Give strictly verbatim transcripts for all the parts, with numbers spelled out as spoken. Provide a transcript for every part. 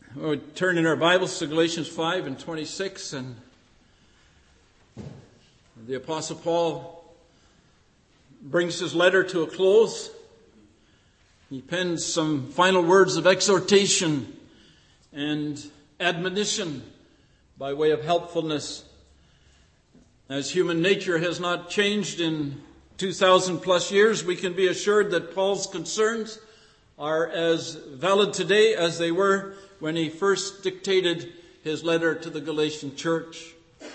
We turn in our Bibles to Galatians five and twenty-six, and the Apostle Paul brings his letter to a close. He pens some final words of exhortation and admonition by way of helpfulness. As human nature has not changed in two thousand plus years, we can be assured that Paul's concerns are as valid today as they were when he first dictated his letter to the Galatian church.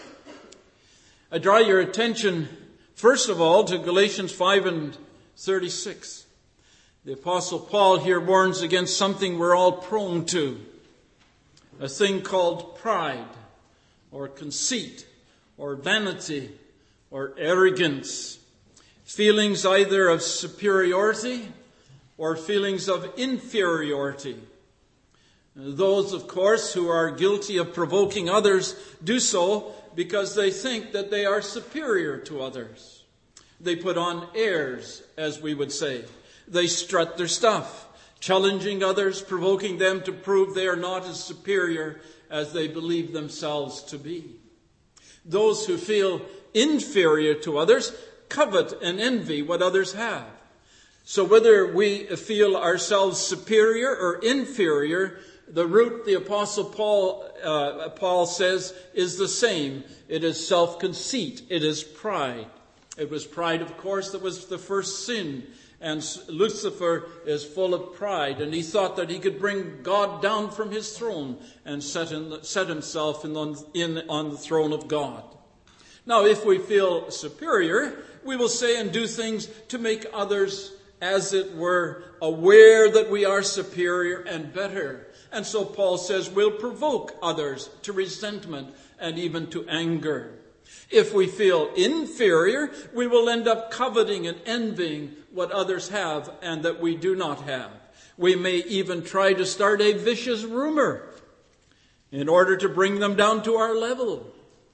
I draw your attention, first of all, to Galatians five and thirty-six. The Apostle Paul here warns against something we're all prone to, a thing called pride, or conceit, or vanity, or arrogance. Feelings either of superiority or feelings of inferiority. Those, of course, who are guilty of provoking others do so because they think that they are superior to others. They put on airs, as we would say. They strut their stuff, challenging others, provoking them to prove they are not as superior as they believe themselves to be. Those who feel inferior to others covet and envy what others have. So whether we feel ourselves superior or inferior, the root, the Apostle Paul, uh, Paul says, is the same. It is self-conceit. It is pride. It was pride, of course, that was the first sin. And Lucifer is full of pride. And he thought that he could bring God down from his throne and set, in, set himself in on, in on the throne of God. Now, if we feel superior, we will say and do things to make others, as it were, aware that we are superior and better. And so Paul says we'll provoke others to resentment and even to anger. If we feel inferior, we will end up coveting and envying what others have and that we do not have. We may even try to start a vicious rumor in order to bring them down to our level.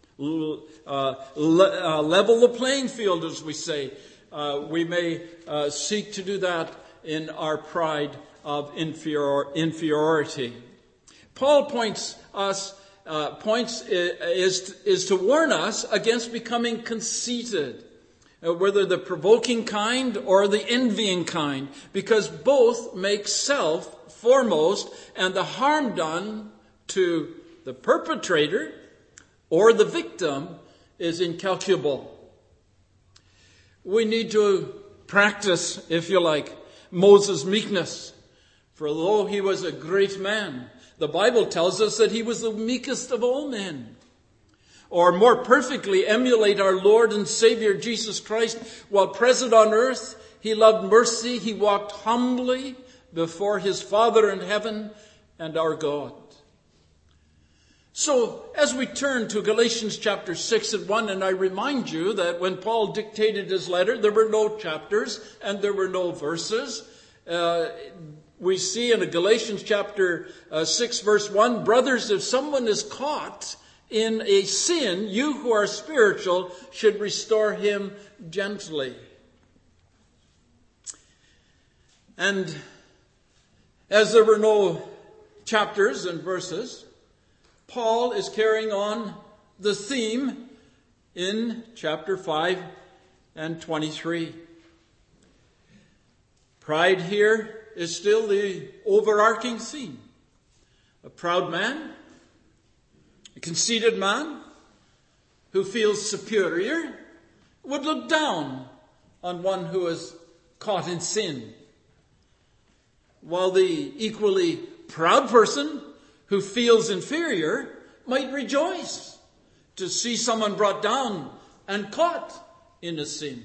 Uh, le- uh, level the playing field, as we say. Uh, we may uh, seek to do that in our pride of inferior, inferiority. Paul points us uh, points is is to warn us against becoming conceited, uh, whether the provoking kind or the envying kind, because both make self foremost, and the harm done to the perpetrator or the victim is incalculable. We need to practice, if you like, Moses' meekness. For though he was a great man, the Bible tells us that he was the meekest of all men. Or more perfectly emulate our Lord and Savior Jesus Christ. While present on earth, he loved mercy. He walked humbly before his Father in heaven and our God. So, as we turn to Galatians chapter six and one, and I remind you that when Paul dictated his letter, there were no chapters and there were no verses. Uh, we see in Galatians chapter uh, six verse one, brothers, if someone is caught in a sin, you who are spiritual should restore him gently. And as there were no chapters and verses, Paul is carrying on the theme in chapter five and twenty-three. Pride here is still the overarching theme. A proud man, a conceited man who feels superior would look down on one who is caught in sin, while the equally proud person who feels inferior might rejoice to see someone brought down and caught in a sin.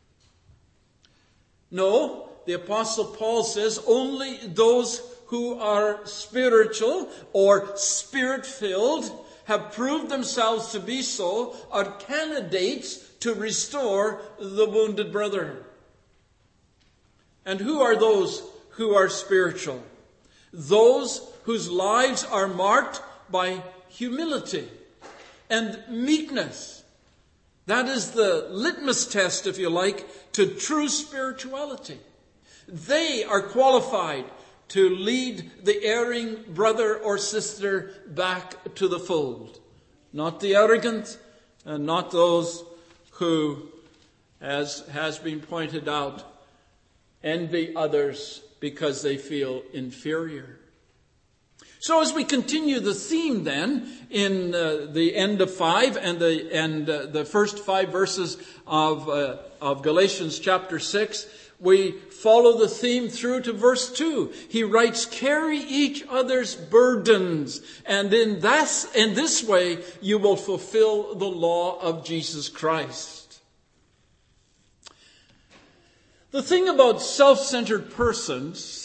No, the Apostle Paul says only those who are spiritual or spirit-filled, have proved themselves to be so, are candidates to restore the wounded brother. And who are those who are spiritual? Those whose lives are marked by humility and meekness. That is the litmus test, if you like, to true spirituality. They are qualified to lead the erring brother or sister back to the fold. Not the arrogant, and not those who, as has been pointed out, envy others because they feel inferior. So as we continue the theme then in uh, the end of five and the and uh, the first five verses of uh, of Galatians chapter six, we follow the theme through to verse two. He writes, "Carry each other's burdens, and in that in this way you will fulfill the law of Jesus Christ." The thing about self-centered persons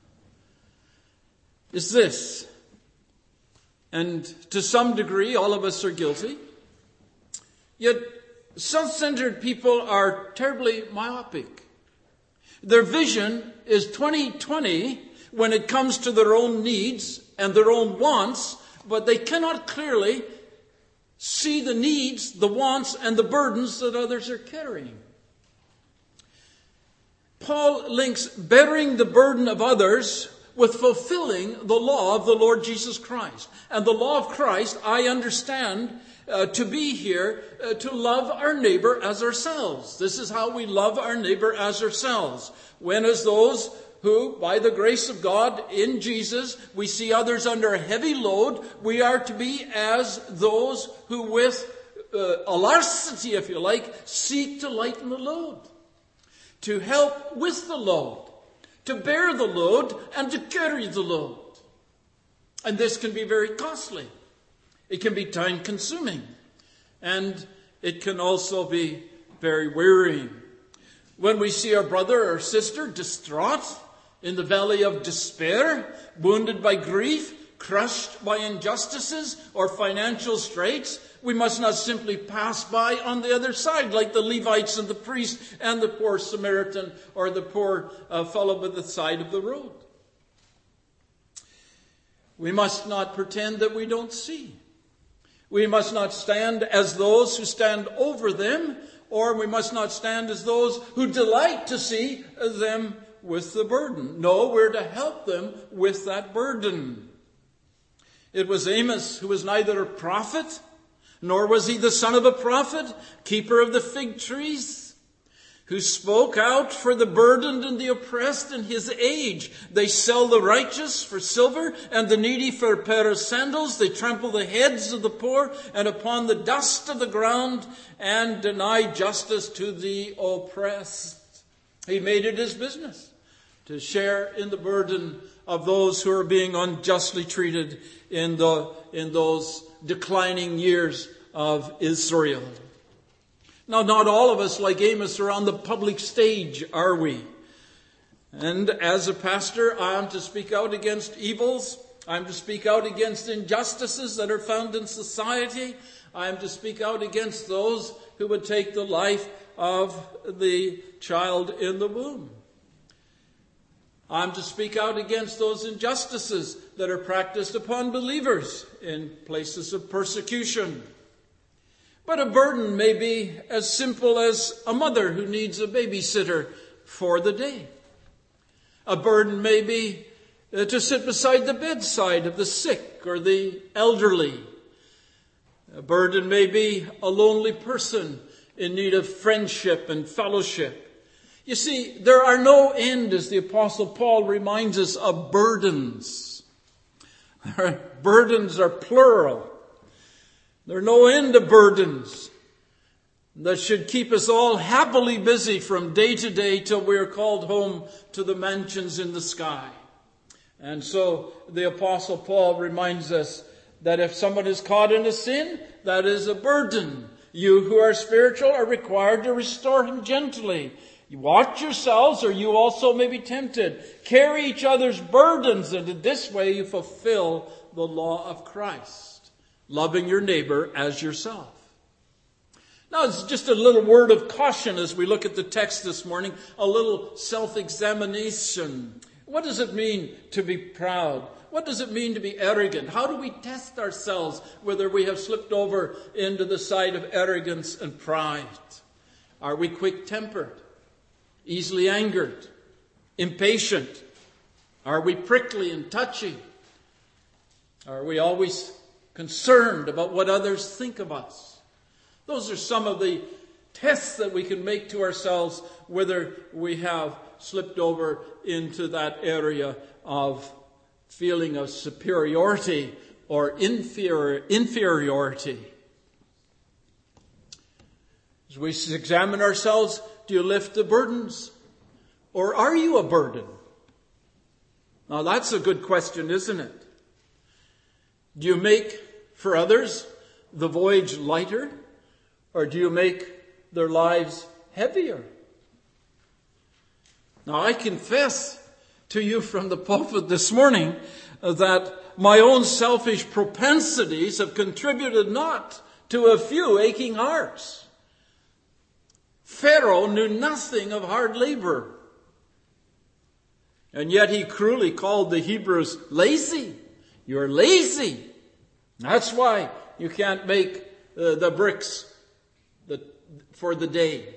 is this, and to some degree all of us are guilty, yet self-centered people are terribly myopic. Their vision is twenty twenty when it comes to their own needs and their own wants, but they cannot clearly see the needs, the wants, and the burdens that others are carrying. Paul links bearing the burden of others with fulfilling the law of the Lord Jesus Christ. And the law of Christ, I understand uh, to be here uh, to love our neighbor as ourselves. This is how we love our neighbor as ourselves. When as those who, by the grace of God in Jesus, we see others under a heavy load, we are to be as those who with uh, alacrity, if you like, seek to lighten the load, to help with the load, to bear the load and to carry the load. And this can be very costly. It can be time consuming. And it can also be very wearying. When we see our brother or sister distraught in the valley of despair, wounded by grief, crushed by injustices or financial straits, we must not simply pass by on the other side like the Levites and the priest and the poor Samaritan or the poor uh, fellow by the side of the road. We must not pretend that we don't see. We must not stand as those who stand over them, or we must not stand as those who delight to see them with the burden. No, we're to help them with that burden. It was Amos who was neither a prophet, nor was he the son of a prophet, keeper of the fig trees, who spoke out for the burdened and the oppressed in his age. They sell the righteous for silver and the needy for a pair of sandals. They trample the heads of the poor and upon the dust of the ground and deny justice to the oppressed. He made it his business to share in the burden of those who are being unjustly treated in the in those declining years of Israel. Now, not all of us, like Amos, are on the public stage, are we? And as a pastor, I am to speak out against evils. I am to speak out against injustices that are found in society. I am to speak out against those who would take the life of the child in the womb. I'm to speak out against those injustices that are practiced upon believers in places of persecution. But a burden may be as simple as a mother who needs a babysitter for the day. A burden may be uh, to sit beside the bedside of the sick or the elderly. A burden may be a lonely person in need of friendship and fellowship. You see, there are no end, as the Apostle Paul reminds us, of burdens. Burdens are plural. There are no end of burdens that should keep us all happily busy from day to day till we are called home to the mansions in the sky. And so the Apostle Paul reminds us that if someone is caught in a sin, that is a burden. You who are spiritual are required to restore him gently. You watch yourselves, or you also may be tempted. Carry each other's burdens, and in this way you fulfill the law of Christ, loving your neighbor as yourself. Now, it's just a little word of caution as we look at the text this morning, a little self-examination. What does it mean to be proud? What does it mean to be arrogant? How do we test ourselves whether we have slipped over into the side of arrogance and pride? Are we quick-tempered? Easily angered, impatient? Are we prickly and touchy? Are we always concerned about what others think of us? Those are some of the tests that we can make to ourselves whether we have slipped over into that area of feeling of superiority or inferior, inferiority. As we examine ourselves, do you lift the burdens? Or are you a burden? Now that's a good question, isn't it? Do you make for others the voyage lighter? Or do you make their lives heavier? Now I confess to you from the pulpit this morning that my own selfish propensities have contributed not to a few aching hearts. Pharaoh knew nothing of hard labor. And yet he cruelly called the Hebrews lazy. You're lazy. That's why you can't make uh, the bricks the, for the day.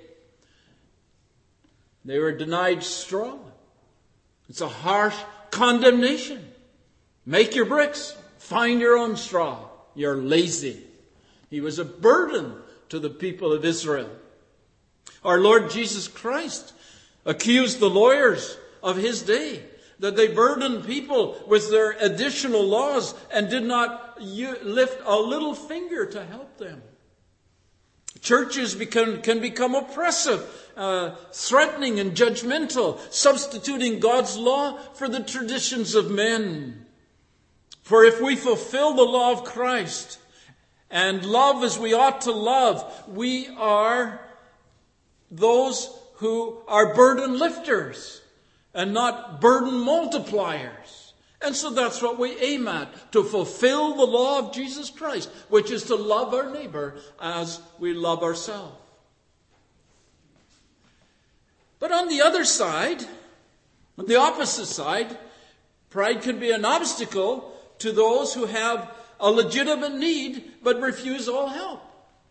They were denied straw. It's a harsh condemnation. Make your bricks. Find your own straw. You're lazy. He was a burden to the people of Israel. Our Lord Jesus Christ accused the lawyers of his day that they burdened people with their additional laws and did not lift a little finger to help them. Churches become, can become oppressive, uh, threatening and judgmental, substituting God's law for the traditions of men. For if we fulfill the law of Christ and love as we ought to love, we are those who are burden lifters and not burden multipliers. And so that's what we aim at, to fulfill the law of Jesus Christ, which is to love our neighbor as we love ourselves. But on the other side, on the opposite side, pride can be an obstacle to those who have a legitimate need but refuse all help.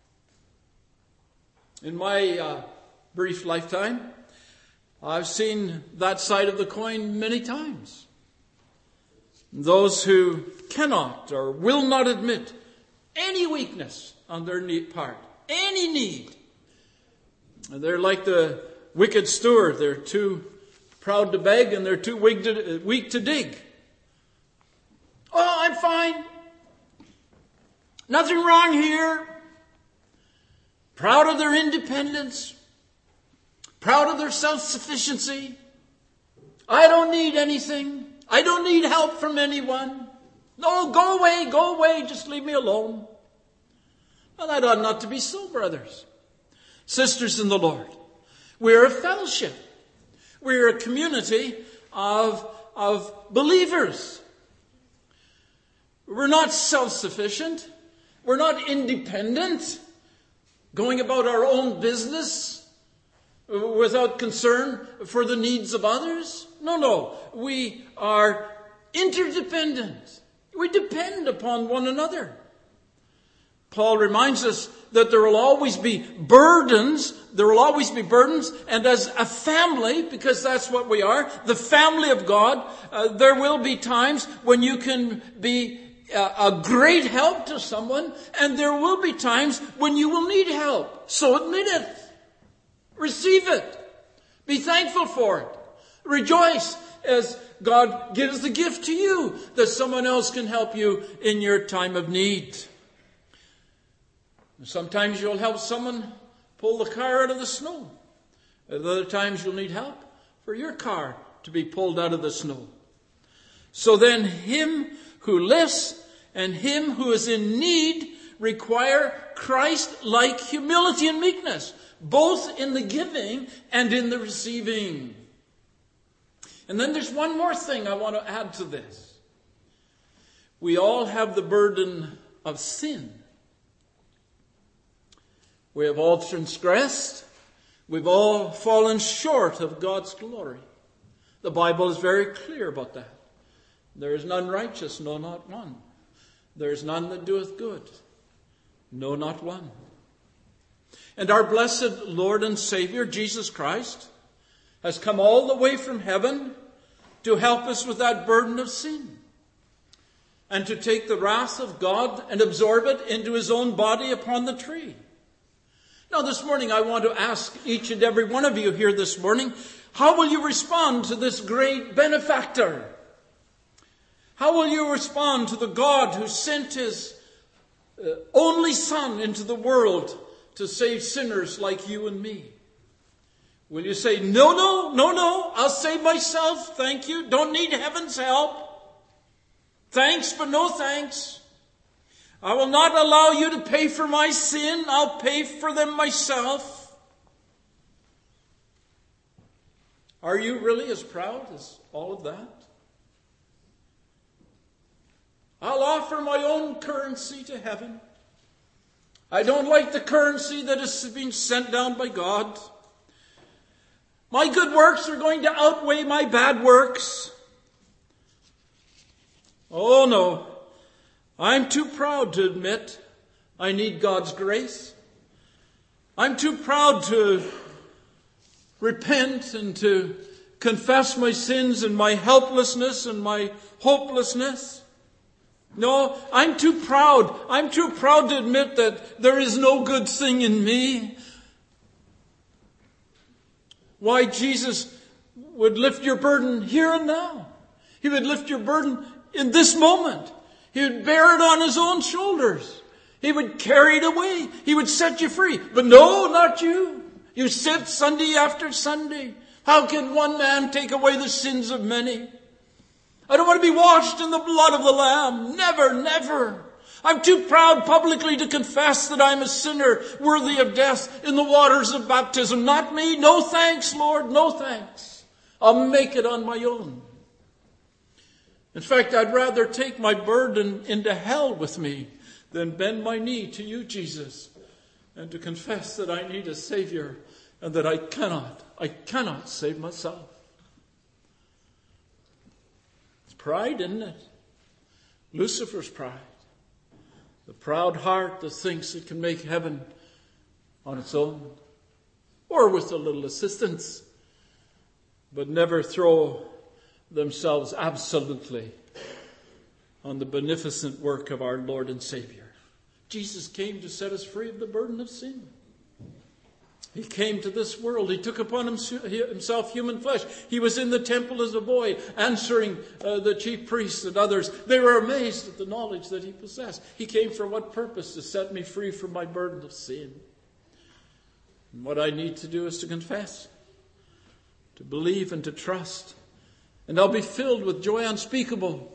In my uh, brief lifetime, I've seen that side of the coin many times. Those who cannot or will not admit any weakness on their part, any need. They're like the wicked steward. They're too proud to beg and they're too weak to, weak to dig. Oh, I'm fine. Nothing wrong here. Proud of their independence. Proud of their self-sufficiency. I don't need anything. I don't need help from anyone. No, go away, go away. Just leave me alone. Well, that ought not to be so, brothers. Sisters in the Lord. We're a fellowship. We're a community of, of believers. We're not self-sufficient. We're not independent, going about our own business without concern for the needs of others. No, no. We are interdependent. We depend upon one another. Paul reminds us that there will always be burdens. There will always be burdens. And as a family, because that's what we are, the family of God, uh, there will be times when you can be uh, a great help to someone. And there will be times when you will need help. So admit it. Receive it. Be thankful for it. Rejoice as God gives the gift to you that someone else can help you in your time of need. Sometimes you'll help someone pull the car out of the snow. At other times you'll need help for your car to be pulled out of the snow. So then him who lifts and him who is in need require Christ-like humility and meekness, both in the giving and in the receiving. And then there's one more thing I want to add to this. We all have the burden of sin. We have all transgressed. We've all fallen short of God's glory. The Bible is very clear about that. There is none righteous, no, not one. There is none that doeth good, no, not one. And our blessed Lord and Savior, Jesus Christ, has come all the way from heaven to help us with that burden of sin, and to take the wrath of God and absorb it into his own body upon the tree. Now this morning I want to ask each and every one of you here this morning, how will you respond to this great benefactor? How will you respond to the God who sent his uh, only Son into the world to save sinners like you and me? Will you say, no, no, no, no, I'll save myself, thank you, don't need heaven's help. Thanks, but no thanks. I will not allow you to pay for my sin, I'll pay for them myself. Are you really as proud as all of that? I'll offer my own currency to heaven. I don't like the currency that is being sent down by God. My good works are going to outweigh my bad works. Oh no, I'm too proud to admit I need God's grace. I'm too proud to repent and to confess my sins and my helplessness and my hopelessness. No, I'm too proud. I'm too proud to admit that there is no good thing in me. Why, Jesus would lift your burden here and now. He would lift your burden in this moment. He would bear it on his own shoulders. He would carry it away. He would set you free. But no, not you. You sit Sunday after Sunday. How can one man take away the sins of many? I don't want to be washed in the blood of the Lamb. Never, never. I'm too proud publicly to confess that I'm a sinner worthy of death in the waters of baptism. Not me. No thanks, Lord. No thanks. I'll make it on my own. In fact, I'd rather take my burden into hell with me than bend my knee to you, Jesus, and to confess that I need a Savior and that I cannot, I cannot save myself. It's pride, isn't it? Lucifer's pride. The proud heart that thinks it can make heaven on its own or with a little assistance, but never throw themselves absolutely on the beneficent work of our Lord and Savior. Jesus came to set us free of the burden of sin. He came to this world. He took upon himself human flesh. He was in the temple as a boy, answering uh, the chief priests and others. They were amazed at the knowledge that he possessed. He came for what purpose? To set me free from my burden of sin. And what I need to do is to confess, to believe and to trust. And I'll be filled with joy unspeakable.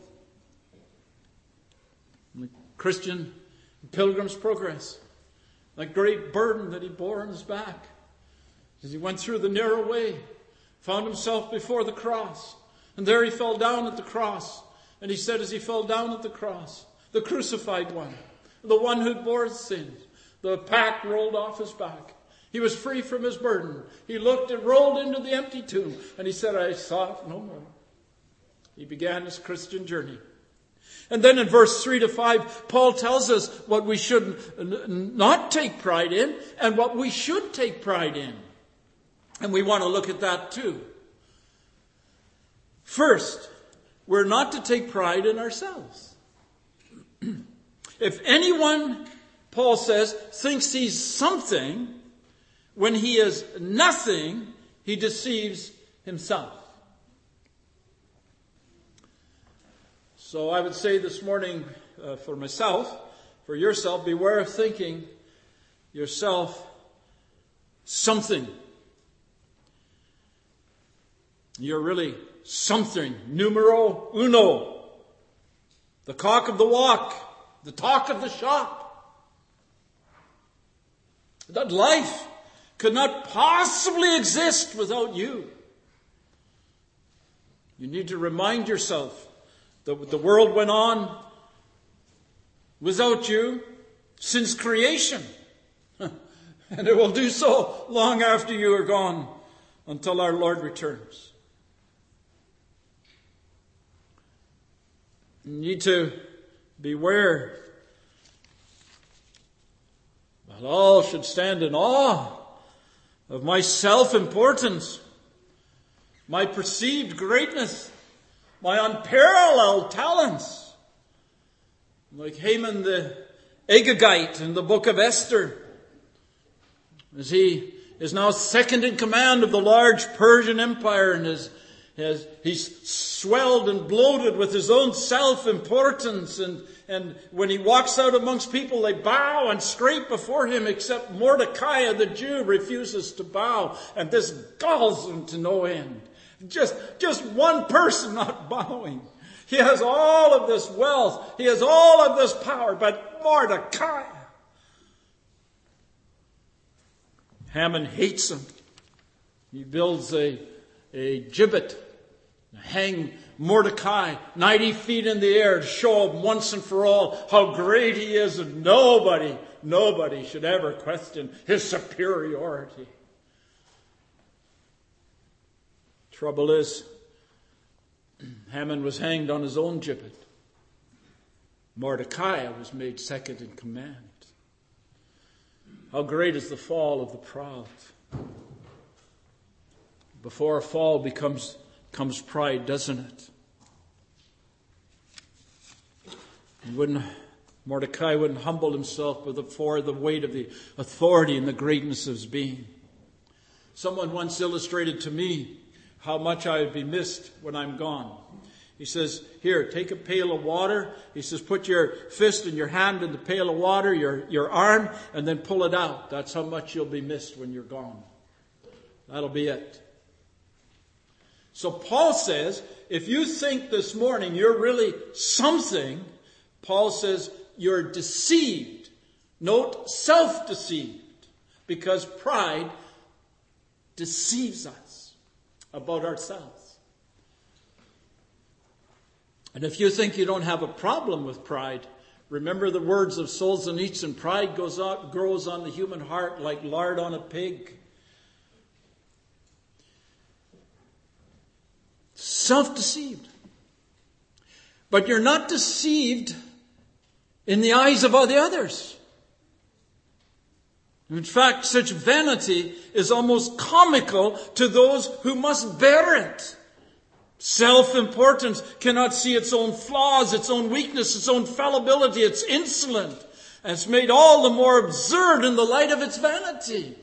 The Christian Pilgrim's Progress. That great burden that he bore on his back as he went through the narrow way, found himself before the cross. And there he fell down at the cross. And he said as he fell down at the cross, the crucified one, the one who bore his sins, the pack rolled off his back. He was free from his burden. He looked and rolled into the empty tomb. And he said, I saw it no more. He began his Christian journey. And then in verse three to five, Paul tells us what we should not take pride in and what we should take pride in. And we want to look at that too. First, we're not to take pride in ourselves. If anyone, Paul says, thinks he's something, when he is nothing, he deceives himself. So I would say this morning uh, for myself, for yourself, beware of thinking yourself something. You're really something. Numero uno. The cock of the walk. The talk of the shop. That life could not possibly exist without you. You need to remind yourself that the world went on without you since creation. And it will do so long after you are gone until our Lord returns. You need to beware that all should stand in awe of my self-importance, my perceived greatness, my unparalleled talents. Like Haman the Agagite in the book of Esther, as he is now second in command of the large Persian Empire, and is, has, he's swelled and bloated with his own self-importance, and, and when he walks out amongst people, they bow and scrape before him, except Mordecai the Jew refuses to bow, and this galls him to no end. Just, just one person not bowing. He has all of this wealth. He has all of this power, but Mordecai. Haman hates him. He builds a, a gibbet, hang Mordecai ninety feet in the air to show him once and for all how great he is, and nobody, nobody should ever question his superiority. Trouble is, Haman was hanged on his own gibbet. Mordecai was made second in command. How great is the fall of the proud. Before a fall becomes comes pride, doesn't it? And wouldn't, Mordecai wouldn't humble himself before the weight of the authority and the greatness of his being. Someone once illustrated to me how much I would be missed when I'm gone. He says, here, take a pail of water. He says, put your fist and your hand in the pail of water, your, your arm, and then pull it out. That's how much you'll be missed when you're gone. That'll be it. So Paul says, if you think this morning you're really something, Paul says you're deceived. Note, self-deceived. Because pride deceives us about ourselves. And if you think you don't have a problem with pride, remember the words of Solzhenitsyn, pride goes out, grows on the human heart like lard on a pig. Self-deceived. But you're not deceived in the eyes of all the others. In fact, such vanity is almost comical to those who must bear it. Self-importance cannot see its own flaws, its own weakness, its own fallibility. It's insolent. And it's made all the more absurd in the light of its vanity.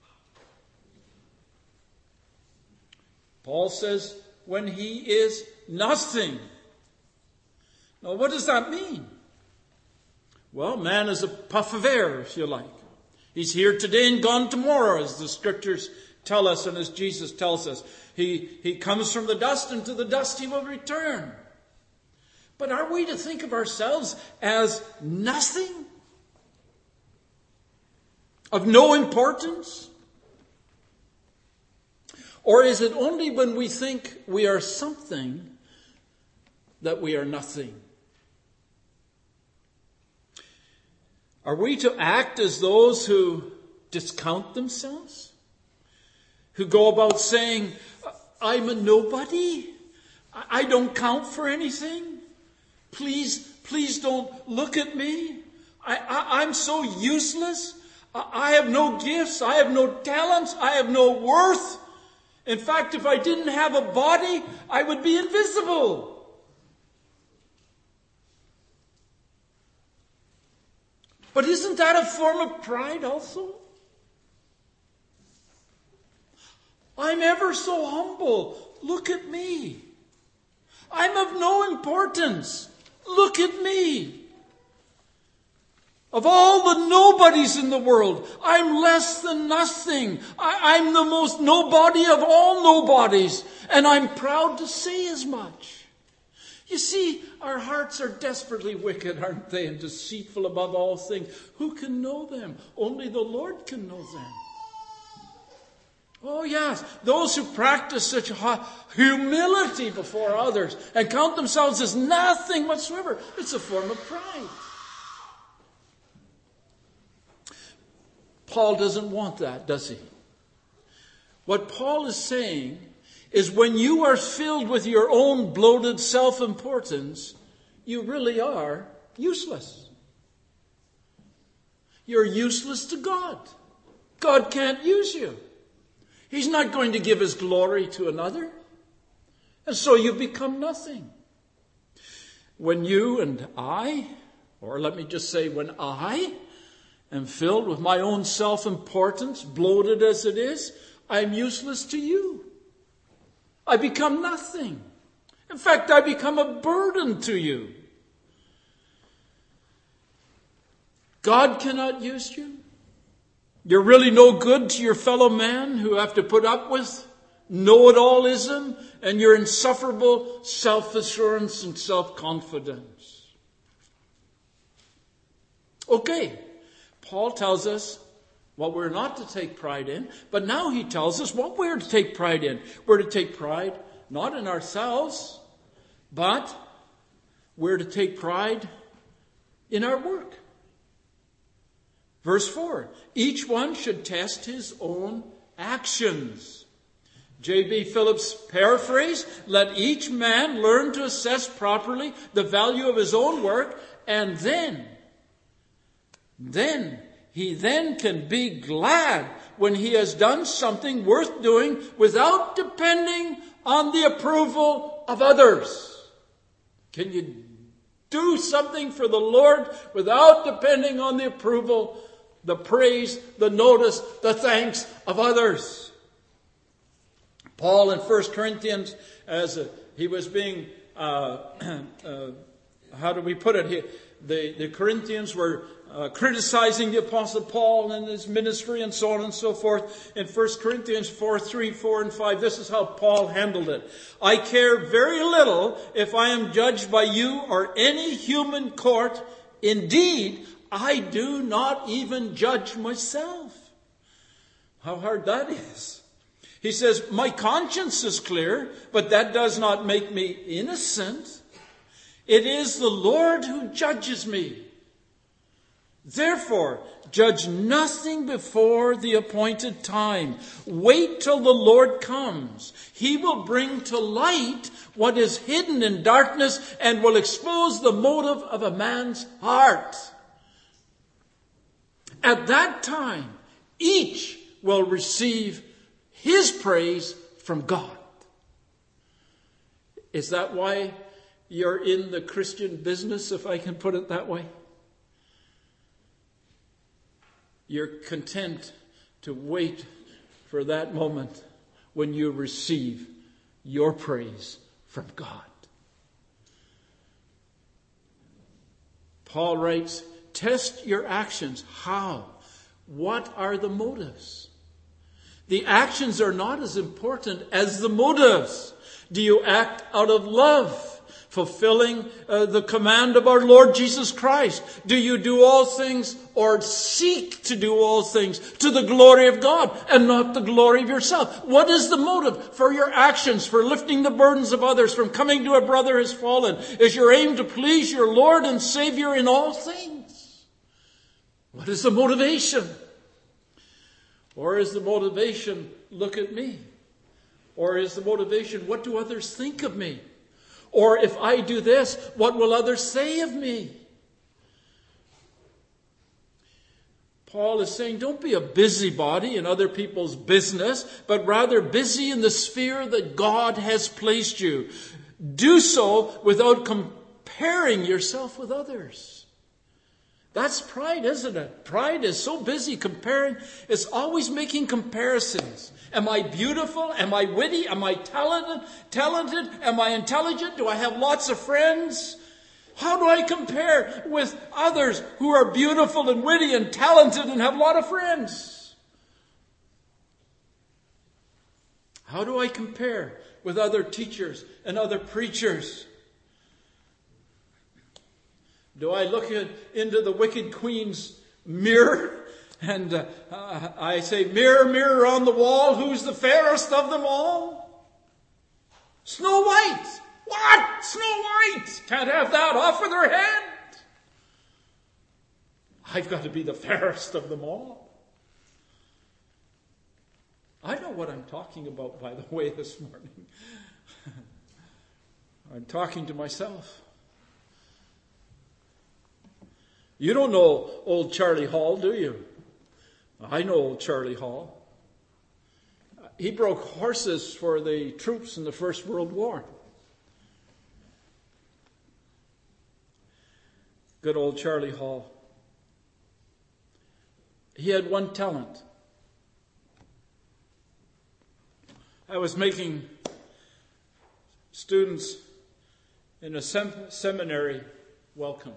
Paul says, when he is nothing. Now, what does that mean? Well, man is a puff of air, if you like. He's here today and gone tomorrow, as the scriptures tell us and as Jesus tells us. He, he comes from the dust, and to the dust he will return. But are we to think of ourselves as nothing? Of no importance? Or is it only when we think we are something that we are nothing? Are we to act as those who discount themselves? Who go about saying, I'm a nobody. I don't count for anything. Please, please don't look at me. I, I, I'm so useless. I, I have no gifts. I have no talents. I have no worth. In fact, if I didn't have a body, I would be invisible. But isn't that a form of pride also? I'm ever so humble. Look at me. I'm of no importance. Look at me. Of all the nobodies in the world, I'm less than nothing. I, I'm the most nobody of all nobodies. And I'm proud to say as much. You see, our hearts are desperately wicked, aren't they? And deceitful above all things. Who can know them? Only the Lord can know them. Oh yes, those who practice such humility before others and count themselves as nothing whatsoever, it's a form of pride. Paul doesn't want that, does he? What Paul is saying is when you are filled with your own bloated self-importance, you really are useless. You're useless to God. God can't use you. He's not going to give his glory to another. And so you become nothing. When you and I, or let me just say when I am filled with my own self-importance, bloated as it is, I'm useless to you. I become nothing. In fact, I become a burden to you. God cannot use you. You're really no good to your fellow man who have to put up with know-it-allism and your insufferable self-assurance and self-confidence. Okay, Paul tells us what we're not to take pride in, but now he tells us what we're to take pride in. We're to take pride not in ourselves, but we're to take pride in our work. Verse four, each one should test his own actions. J B Phillips' paraphrase, let each man learn to assess properly the value of his own work, and then, then, he then can be glad when he has done something worth doing without depending on the approval of others. Can you do something for the Lord without depending on the approval, the praise, the notice, the thanks of others? Paul in First Corinthians, as a, he was being, uh, uh, how do we put it here? The, the Corinthians were uh, criticizing the Apostle Paul and his ministry and so on and so forth. In First Corinthians four, three, four, and five, this is how Paul handled it. I care very little if I am judged by you or any human court. Indeed, I do not even judge myself. How hard that is. He says, my conscience is clear, but that does not make me innocent. It is the Lord who judges me. Therefore, judge nothing before the appointed time. Wait till the Lord comes. He will bring to light what is hidden in darkness and will expose the motive of a man's heart. At that time, each will receive his praise from God. Is that why you're in the Christian business, if I can put it that way? You're content to wait for that moment when you receive your praise from God. Paul writes, test your actions. How? What are the motives? The actions are not as important as the motives. Do you act out of love, fulfilling uh, the command of our Lord Jesus Christ? Do you do all things or seek to do all things to the glory of God and not the glory of yourself? What is the motive for your actions, for lifting the burdens of others, from coming to a brother who has fallen? Is your aim to please your Lord and Savior in all things? What is the motivation? Or is the motivation, look at me? Or is the motivation, what do others think of me? Or if I do this, what will others say of me? Paul is saying, don't be a busybody in other people's business, but rather busy in the sphere that God has placed you. Do so without comparing yourself with others. That's pride, isn't it? Pride is so busy comparing. It's always making comparisons. Am I beautiful? Am I witty? Am I talented? Talented? Am I intelligent? Do I have lots of friends? How do I compare with others who are beautiful and witty and talented and have a lot of friends? How do I compare with other teachers and other preachers? Do I look in, into the wicked queen's mirror and uh, uh, I say, mirror, mirror on the wall, who's the fairest of them all? Snow White. What? Snow White. Can't have that off with her head. I've got to be the fairest of them all. I know what I'm talking about, by the way, this morning. I'm talking to myself. You don't know old Charlie Hall, do you? I know old Charlie Hall. He broke horses for the troops in the First World War. Good old Charlie Hall. He had one talent. I was making students in a sem- seminary welcome.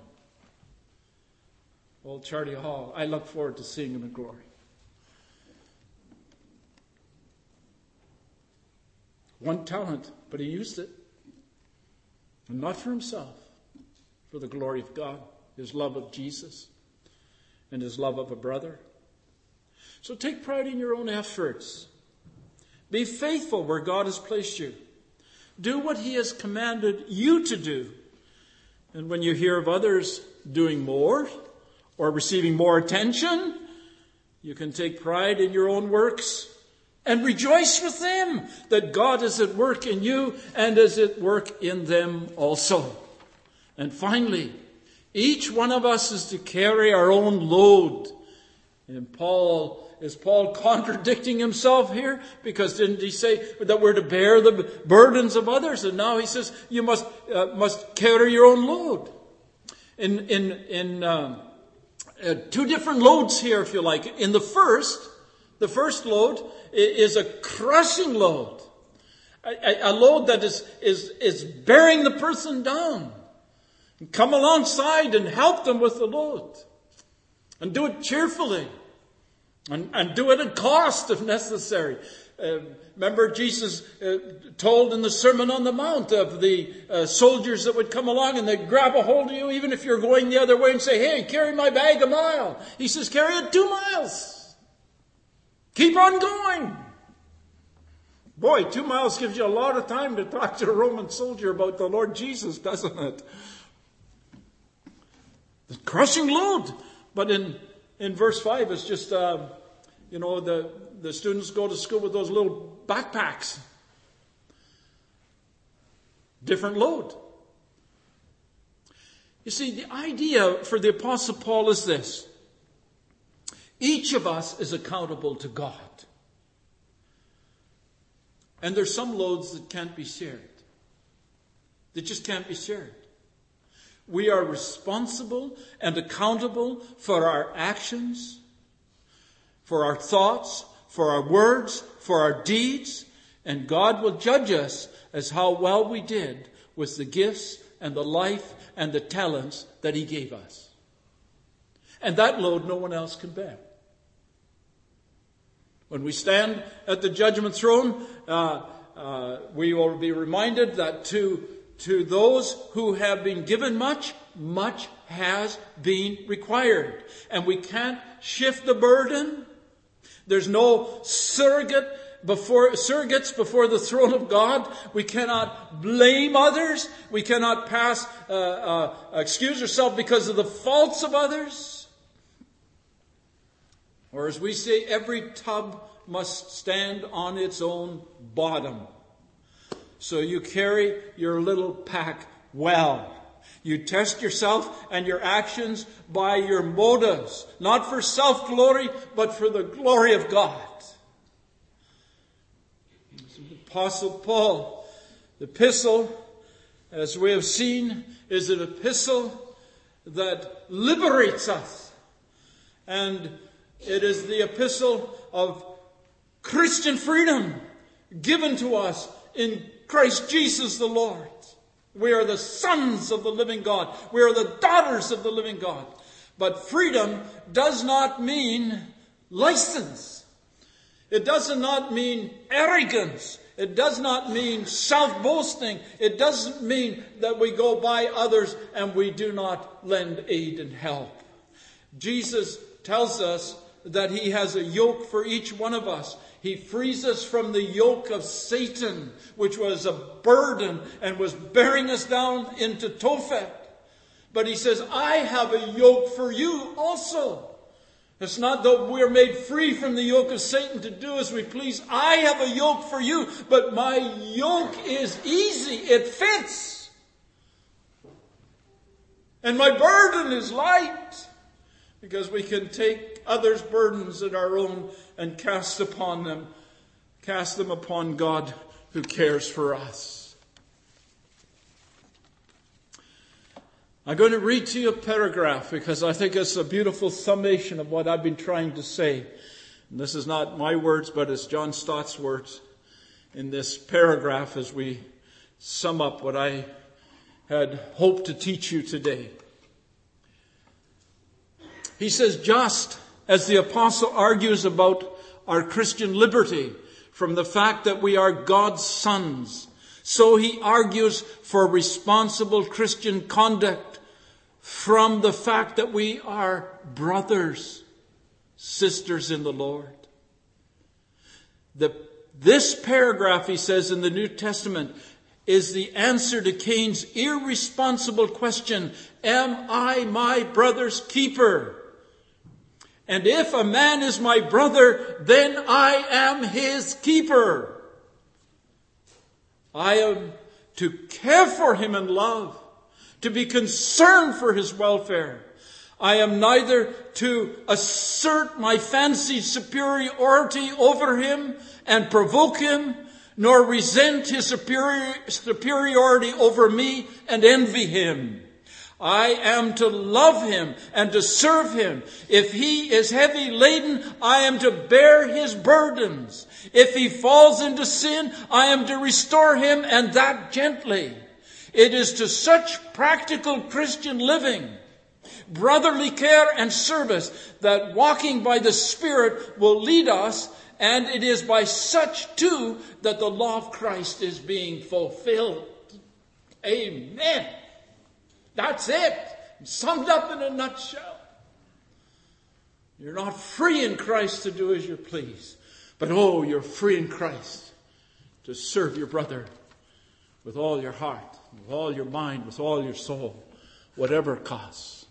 Old Charlie Hall. I look forward to seeing him in glory. One talent, but he used it. And not for himself, for the glory of God, his love of Jesus, and his love of a brother. So take pride in your own efforts. Be faithful where God has placed you. Do what he has commanded you to do. And when you hear of others doing more or receiving more attention, you can take pride in your own works and rejoice with them that God is at work in you and is at work in them also. And finally, each one of us is to carry our own load. And Paul, is Paul contradicting himself here? Because didn't he say that we're to bear the burdens of others? And now he says you must uh, must carry your own load. In in in um, uh, two different loads here, if you like. In the first, the first load is a crushing load, a, a load that is is is bearing the person down. Come alongside and help them with the load. And do it cheerfully. And, and do it at cost if necessary. Uh, remember Jesus uh, told in the Sermon on the Mount of the uh, soldiers that would come along and they'd grab a hold of you even if you're going the other way and say, hey, carry my bag a mile. He says, carry it two miles. Keep on going. Boy, two miles gives you a lot of time to talk to a Roman soldier about the Lord Jesus, doesn't it? The crushing load. But in, in verse five, it's just, uh, you know, the, the students go to school with those little backpacks. Different load. You see, the idea for the Apostle Paul is this. Each of us is accountable to God. And there's some loads that can't be shared. That just can't be shared. We are responsible and accountable for our actions, for our thoughts, for our words, for our deeds, and God will judge us as how well we did with the gifts and the life and the talents that he gave us. And that load no one else can bear. When we stand at the judgment throne, uh, uh, we will be reminded that to To those who have been given much, much has been required. And we can't shift the burden. There's no surrogate before, surrogates before the throne of God. We cannot blame others. We cannot pass, uh, uh, excuse ourselves because of the faults of others. Or as we say, every tub must stand on its own bottom. So you carry your little pack well. You test yourself and your actions by your motives. Not for self-glory, but for the glory of God. The Apostle Paul, the epistle, as we have seen, is an epistle that liberates us. And it is the epistle of Christian freedom given to us in Christ Jesus the Lord. We are the sons of the living God. We are the daughters of the living God. But freedom does not mean license. It does not mean arrogance. It does not mean self-boasting. It doesn't mean that we go by others and we do not lend aid and help. Jesus tells us that he has a yoke for each one of us. He frees us from the yoke of Satan, which was a burden and was bearing us down into Tophet. But he says, I have a yoke for you also. It's not that we're made free from the yoke of Satan to do as we please. I have a yoke for you, but my yoke is easy. It fits. And my burden is light. Because we can take others' burdens and our own and cast upon them. Cast them upon God who cares for us. I'm going to read to you a paragraph because I think it's a beautiful summation of what I've been trying to say. And this is not my words, but it's John Stott's words in this paragraph as we sum up what I had hoped to teach you today. He says, just as the apostle argues about our Christian liberty from the fact that we are God's sons, so he argues for responsible Christian conduct from the fact that we are brothers, sisters in the Lord. The, this paragraph, he says, in the New Testament is the answer to Cain's irresponsible question, am I my brother's keeper? And if a man is my brother, then I am his keeper. I am to care for him in love, to be concerned for his welfare. I am neither to assert my fancied superiority over him and provoke him, nor resent his superior, superiority over me and envy him. I am to love him and to serve him. If he is heavy laden, I am to bear his burdens. If he falls into sin, I am to restore him, and that gently. It is to such practical Christian living, brotherly care and service, that walking by the Spirit will lead us, and it is by such too that the law of Christ is being fulfilled. Amen. That's it. Summed up in a nutshell. You're not free in Christ to do as you please. But oh, you're free in Christ to serve your brother with all your heart, with all your mind, with all your soul, whatever it costs.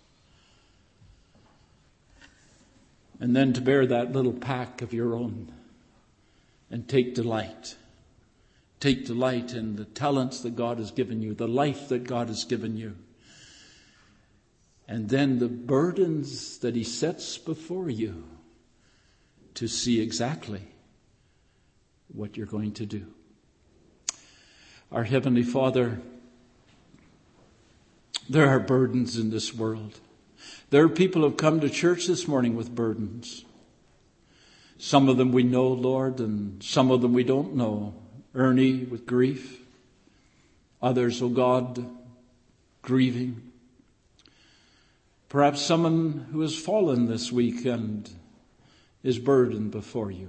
And then to bear that little pack of your own and take delight. Take delight in the talents that God has given you, the life that God has given you. And then the burdens that he sets before you to see exactly what you're going to do. Our Heavenly Father, there are burdens in this world. There are people who have come to church this morning with burdens. Some of them we know, Lord, and some of them we don't know. Ernie with grief. Others, oh God, grieving. Perhaps someone who has fallen this week and is burdened before you.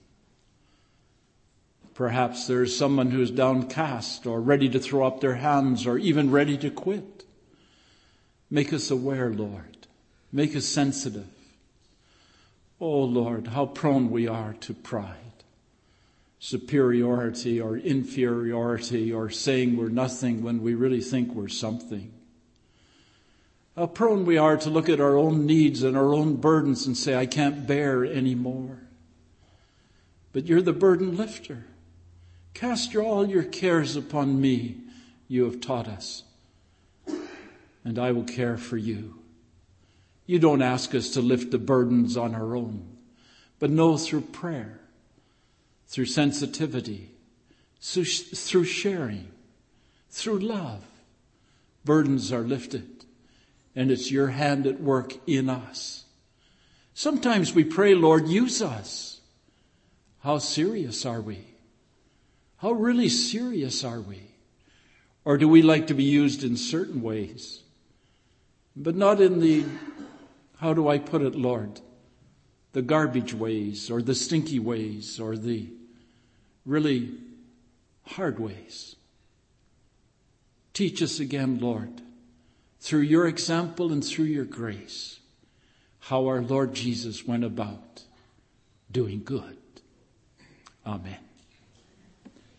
Perhaps there's someone who is downcast or ready to throw up their hands or even ready to quit. Make us aware, Lord. Make us sensitive. Oh, Lord, how prone we are to pride, superiority or inferiority, or saying we're nothing when we really think we're something. How prone we are to look at our own needs and our own burdens and say, I can't bear anymore. But you're the burden lifter. Cast your, all your cares upon me, you have taught us, and I will care for you. You don't ask us to lift the burdens on our own, but no, through prayer, through sensitivity, through, through sharing, through love, burdens are lifted. And it's your hand at work in us. Sometimes we pray, Lord, use us. How serious are we? How really serious are we? Or do we like to be used in certain ways, but not in the, how do I put it, Lord, the garbage ways or the stinky ways or the really hard ways? Teach us again, Lord, through your example and through your grace, how our Lord Jesus went about doing good. Amen.